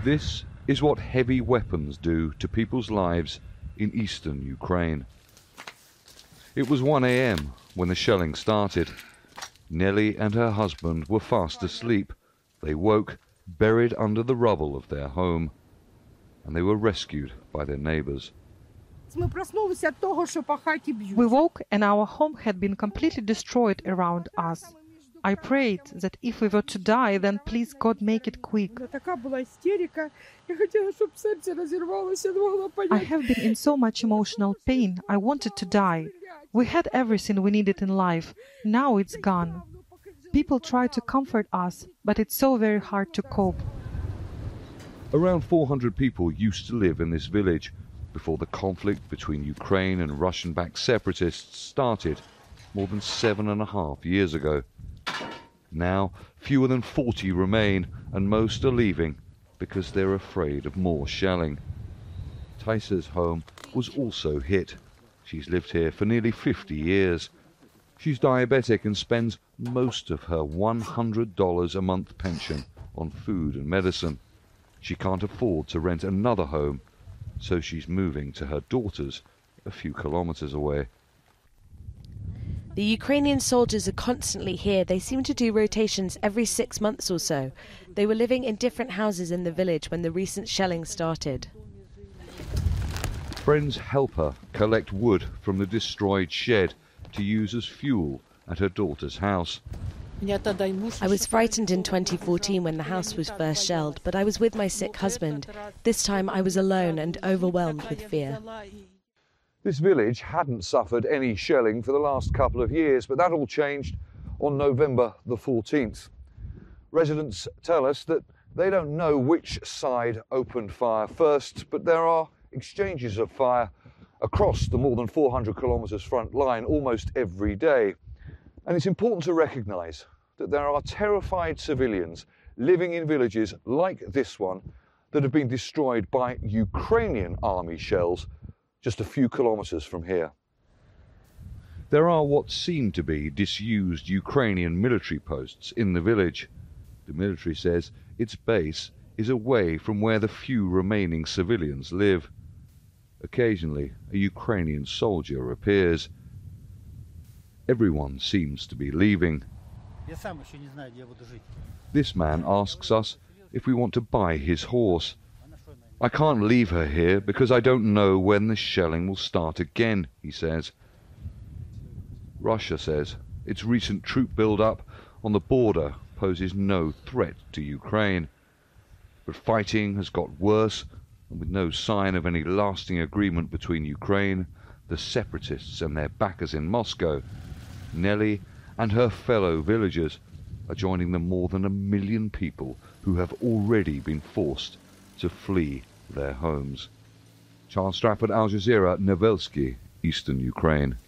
This is what heavy weapons do to people's lives in eastern Ukraine. It was 1 a.m. when the shelling started. Nelly and her husband were fast asleep. They woke, buried under the rubble of their home, and they were rescued by their neighbors. We woke and our home had been completely destroyed around us. I prayed that if we were to die, then please God make it quick. I have been in so much emotional pain. I wanted to die. We had everything we needed in life. Now it's gone. People try to comfort us, but it's so very hard to cope. Around 400 people used to live in this village before the conflict between Ukraine and Russian-backed separatists started more than 7.5 years ago. Now, fewer than 40 remain, and most are leaving because they're afraid of more shelling. Taisa's home was also hit. She's lived here for nearly 50 years. She's diabetic and spends most of her $100 a month pension on food and medicine. She can't afford to rent another home, so she's moving to her daughter's a few kilometers away. The Ukrainian soldiers are constantly here. They seem to do rotations every 6 months or so. They were living in different houses in the village when the recent shelling started. Friends help her collect wood from the destroyed shed to use as fuel at her daughter's house. I was frightened in 2014 when the house was first shelled, but I was with my sick husband. This time I was alone and overwhelmed with fear. This village hadn't suffered any shelling for the last couple of years, but that all changed on November the 14th. Residents tell us that they don't know which side opened fire first, but there are exchanges of fire across the more than 400 kilometres front line almost every day. And it's important to recognise that there are terrified civilians living in villages like this one that have been destroyed by Ukrainian army shells just a few kilometres from here. There are what seem to be disused Ukrainian military posts in the village. The military says its base is away from where the few remaining civilians live. Occasionally, a Ukrainian soldier appears. Everyone seems to be leaving. This man asks us if we want to buy his horse. I can't leave her here because I don't know when the shelling will start again, he says. Russia says its recent troop build-up on the border poses no threat to Ukraine. But fighting has got worse, and with no sign of any lasting agreement between Ukraine, the separatists and their backers in Moscow, Nelly and her fellow villagers are joining the more than 1 million people who have already been forced to flee their homes. Charles Strafford, Al Jazeera, Novelsky, Eastern Ukraine.